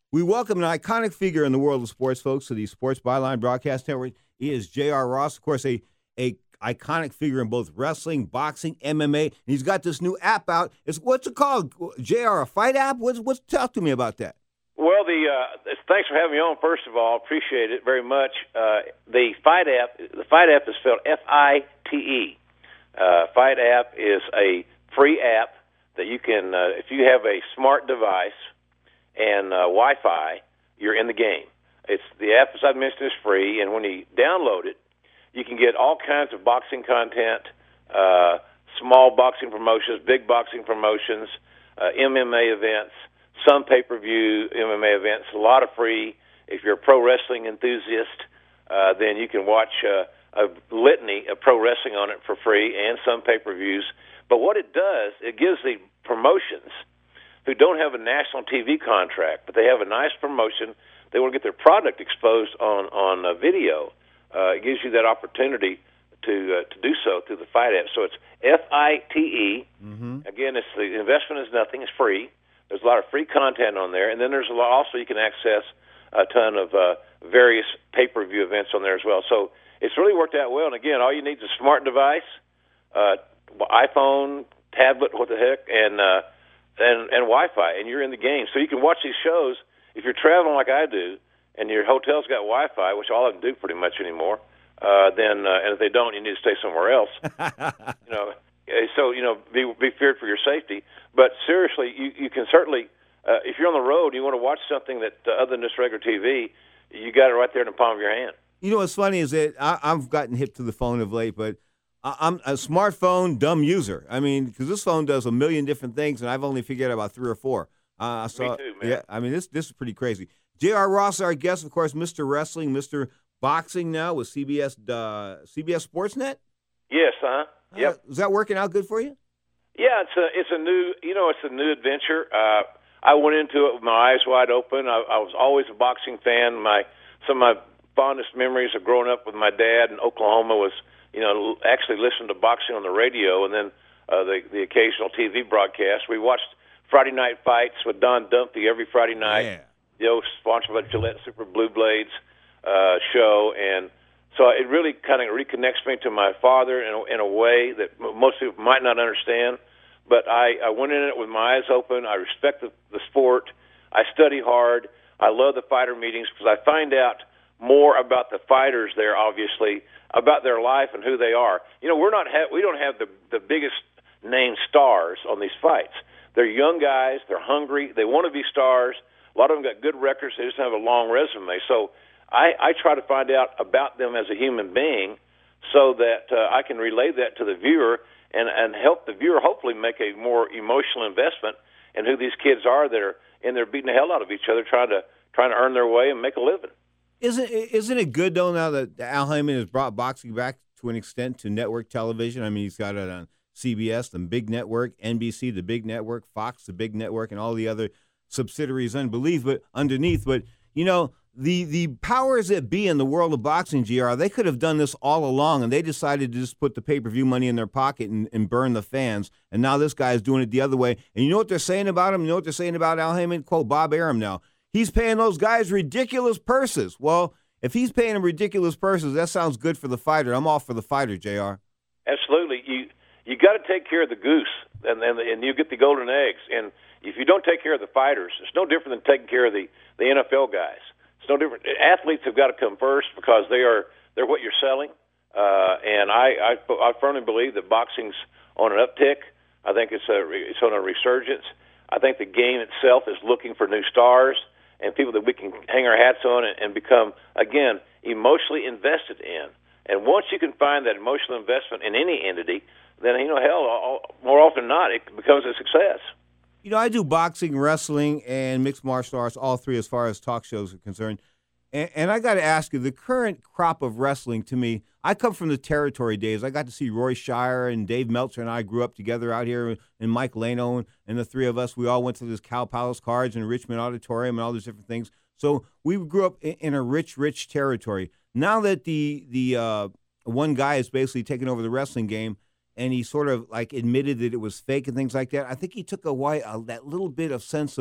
We welcome an iconic figure in the world of sports, folks, to the Sports Byline Broadcast Network. He is J.R. Ross, of course, a iconic figure in both wrestling, boxing, MMA. And he's got this new app out. What's it called, J.R., a fight app? Talk to me about that. Well, thanks for having me on. First of all, appreciate it very much. The Fight app is spelled F-I-T-E. Fight app is a free app that you can, if you have a smart device and Wi-Fi, you're in the game. The app, as I mentioned, is free, and when you download it, you can get all kinds of boxing content, small boxing promotions, big boxing promotions, MMA events, some pay-per-view MMA events, a lot of free. If you're a pro wrestling enthusiast, then you can watch a litany of pro wrestling on it for free and some pay-per-views. But what it does, it gives the promotions who don't have a national TV contract, but they have a nice promotion, they want to get their product exposed on video. It gives you that opportunity to do so through the Fight app. So it's F-I-T-E. Mm-hmm. Again, the investment is nothing. It's free. There's a lot of free content on there, and then there's also you can access a ton of various pay-per-view events on there as well. So it's really worked out well. And again, all you need is a smart device, iPhone, tablet, what the heck, and Wi-Fi, and you're in the game. So you can watch these shows if you're traveling like I do, and your hotel's got Wi-Fi, which all of them do pretty much anymore. And if they don't, you need to stay somewhere else. So be feared for your safety. But seriously, you can certainly, if you're on the road and you want to watch something that other than just regular TV, you got it right there in the palm of your hand. You know what's funny is that I've gotten hip to the phone of late, but I'm a smartphone dumb user. I mean, because this phone does a million different things, and I've only figured out about 3 or 4. Me too, man. Yeah, I mean, this is pretty crazy. J.R. Ross, our guest, of course, Mr. Wrestling, Mr. Boxing now with CBS Sportsnet. Yes, Yep. Is that working out good for you? Yeah, it's a new adventure. I went into it with my eyes wide open. I was always a boxing fan. Some of my fondest memories of growing up with my dad in Oklahoma was, actually listening to boxing on the radio, and then the occasional TV broadcast. We watched Friday Night Fights with Don Dumpy every Friday night. Yeah. Sponsored by Gillette Super Blue Blades show, and so it really kind of reconnects me to my father in a way that most people might not understand. But I went in it with my eyes open. I respect the sport. I study hard. I love the fighter meetings because I find out more about the fighters there, obviously, about their life and who they are. We don't have the biggest name stars on these fights. They're young guys. They're hungry. They want to be stars. A lot of them got good records. They just have a long resume. So I try to find out about them as a human being so that I can relay that to the viewer and help the viewer hopefully make a more emotional investment in who these kids are that are in there beating the hell out of each other, trying to earn their way and make a living. Isn't it good, though, now that Al Haymon has brought boxing back to an extent to network television? I mean, he's got it on CBS, the big network, NBC, the big network, Fox, the big network, and all the other subsidiaries underneath. But the powers that be in the world of boxing, GR, they could have done this all along, and they decided to just put the pay-per-view money in their pocket and burn the fans. And now this guy's doing it the other way. And you know what they're saying about him? You know what they're saying about Al Haymon? Quote Bob Arum now. He's paying those guys ridiculous purses. Well, if he's paying them ridiculous purses, that sounds good for the fighter. I'm all for the fighter, JR. Absolutely. You got to take care of the goose, and you get the golden eggs. And if you don't take care of the fighters, it's no different than taking care of the NFL guys. It's no different. Athletes have got to come first because they're what you're selling. And I firmly believe that boxing's on an uptick. I think it's on a resurgence. I think the game itself is looking for new stars and people that we can hang our hats on and become, again, emotionally invested in. And once you can find that emotional investment in any entity, then, more often than not, it becomes a success. I do boxing, wrestling, and mixed martial arts, all three as far as talk shows are concerned. And I got to ask you, the current crop of wrestling, to me, I come from the territory days. I got to see Roy Shire and Dave Meltzer and I grew up together out here, and Mike Lano and the three of us. We all went to this Cow Palace Cards and Richmond Auditorium and all these different things. So we grew up in a rich territory. Now that the one guy is basically taking over the wrestling game, and he sort of like admitted that it was fake and things like that, I think he took away that little bit of sense of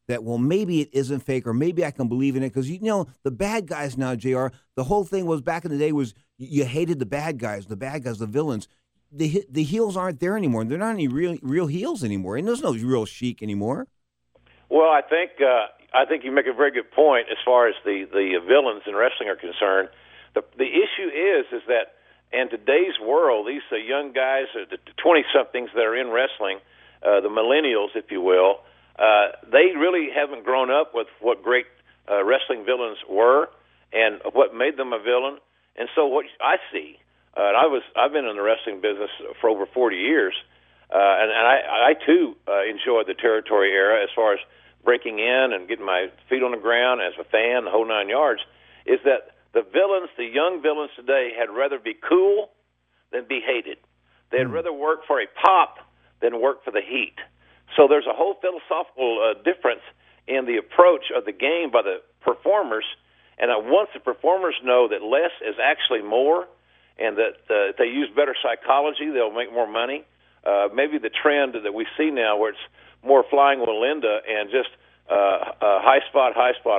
that, well, maybe it isn't fake, or maybe I can believe in it. Because, the bad guys now, JR, the whole thing was back in the day was you hated the bad guys, the villains. The heels aren't there anymore. They're not any real heels anymore. And there's no real Sheik anymore. Well, I think you make a very good point as far as the villains in wrestling are concerned. The issue is that in today's world, these young guys, the 20-somethings that are in wrestling, the millennials, if you will, they really haven't grown up with what great wrestling villains were and what made them a villain. And so what I see, and I've been in the wrestling business for over 40 years, and I too enjoyed the territory era as far as breaking in and getting my feet on the ground as a fan, the whole 9 yards, is that the young villains today had rather be cool than be hated. They'd rather work for a pop than work for the heat. So there's a whole philosophical difference in the approach of the game by the performers, and once the performers know that less is actually more and that if they use better psychology, they'll make more money. Maybe the trend that we see now where it's more flying with Linda and just high spot,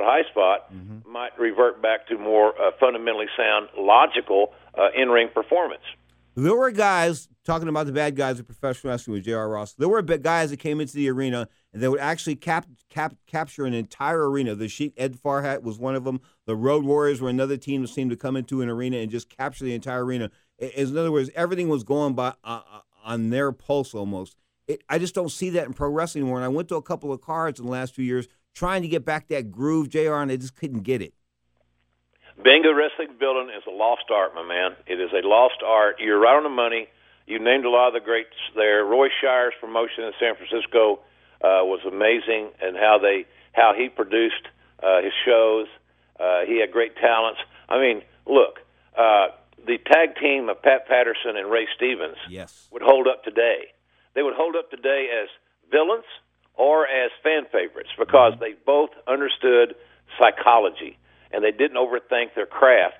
might revert back to more fundamentally sound, logical in-ring performance. There were guys, talking about the bad guys of professional wrestling with J.R. Ross, there were guys that came into the arena and they would actually capture an entire arena. The Sheik Ed Farhat was one of them. The Road Warriors were another team that seemed to come into an arena and just capture the entire arena. In other words, everything was going by on their pulse almost. I just don't see that in pro wrestling anymore. And I went to a couple of cards in the last few years trying to get back that groove, JR, and I just couldn't get it. Being a wrestling villain is a lost art, my man. It is a lost art. You're right on the money. You named a lot of the greats there. Roy Shire's promotion in San Francisco was amazing, and how he produced his shows. He had great talents. I mean, look, the tag team of Pat Patterson and Ray Stevens would hold up today. They would hold up today as villains or as fan favorites because they both understood psychology and they didn't overthink their craft.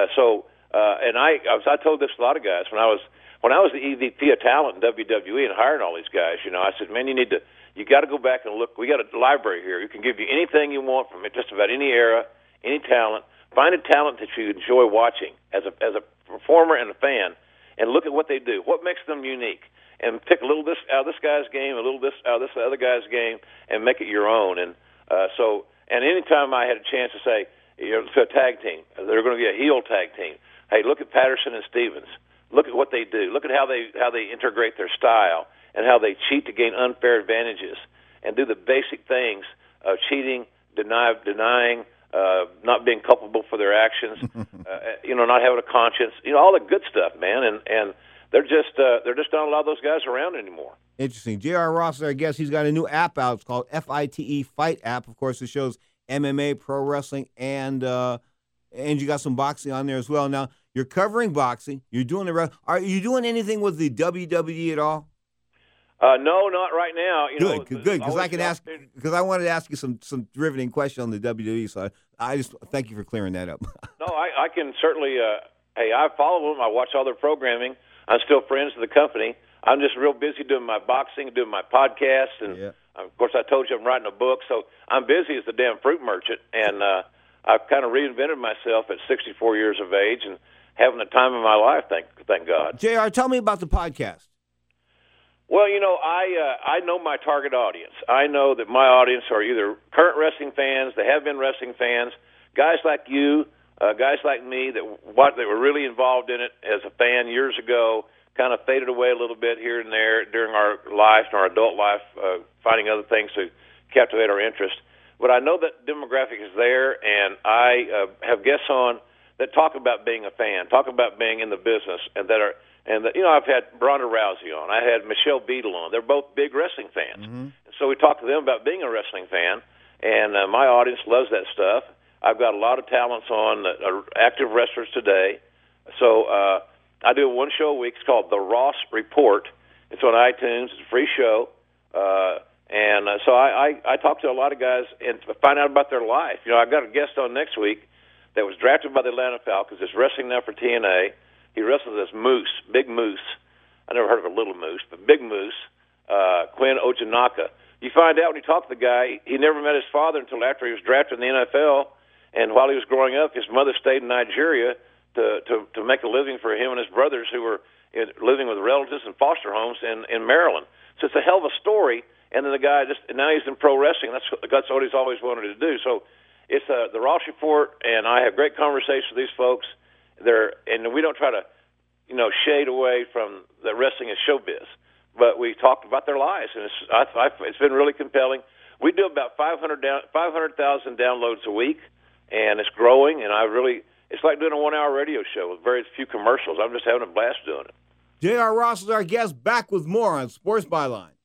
And I told this to a lot of guys when I was the EVP of talent in WWE and hiring all these guys. I said, man, you got to go back and look. We got a library here. You can give you anything you want from it, just about any era, any talent. Find a talent that you enjoy watching as a performer and a fan, and look at what they do. What makes them unique? And pick a little this out of this guy's game, a little this out of this other guy's game, and make it your own. And and anytime I had a chance to say, to a tag team, they're going to be a heel tag team. Hey, look at Patterson and Stevens. Look at what they do. Look at how they integrate their style and how they cheat to gain unfair advantages and do the basic things of cheating, denying, not being culpable for their actions, not having a conscience, all the good stuff, man. And they're just not a lot of those guys around anymore. Interesting. J.R. Ross is our guest. He's got a new app out. It's called FITE Fight App. Of course, it shows MMA, pro wrestling, and you got some boxing on there as well. Now, you're covering boxing. You're doing Are you doing anything with the WWE at all? No, not right now. Good. Because I can ask. Because I wanted to ask you some riveting question on the WWE. So I just thank you for clearing that up. No, I can certainly. Hey, I follow them. I watch all their programming. I'm still friends with the company. I'm just real busy doing my boxing, doing my podcast, and of course, I told you I'm writing a book. So I'm busy as the damn fruit merchant, and I've kind of reinvented myself at 64 years of age and having the time of my life. Thank God. JR, tell me about the podcast. Well, I know my target audience. I know that my audience are either current wrestling fans, they have been wrestling fans, guys like you, guys like me that were really involved in it as a fan years ago, kind of faded away a little bit here and there during our life, our adult life, finding other things to captivate our interest. But I know that demographic is there, and I have guests on that talk about being a fan, talk about being in the business, and that are. And, I've had Ronda Rousey on. I had Michelle Beadle on. They're both big wrestling fans. Mm-hmm. So we talked to them about being a wrestling fan, and my audience loves that stuff. I've got a lot of talents on that are active wrestlers today. So I do one show a week. It's called The Ross Report. It's on iTunes. It's a free show. So I talk to a lot of guys and find out about their life. I've got a guest on next week that was drafted by the Atlanta Falcons. Is wrestling now for TNA. He wrestles as Moose, Big Moose. I never heard of a little moose, but Big Moose, Quinn Ojinaka. you find out when you talk to the guy, he never met his father until after he was drafted in the NFL. And while he was growing up, his mother stayed in Nigeria to make a living for him and his brothers who were living with relatives in foster homes in Maryland. So it's a hell of a story. And then the guy now he's in pro wrestling. That's what he's always wanted to do. So it's the Ross Report, and I have great conversations with these folks. And we don't try to, shade away from the wrestling is showbiz, but we talk about their lives, and it's been really compelling. We do about 500,000 downloads a week, and it's growing. And it's like doing a 1-hour radio show with very few commercials. I'm just having a blast doing it. J.R. Ross is our guest. Back with more on Sports Byline.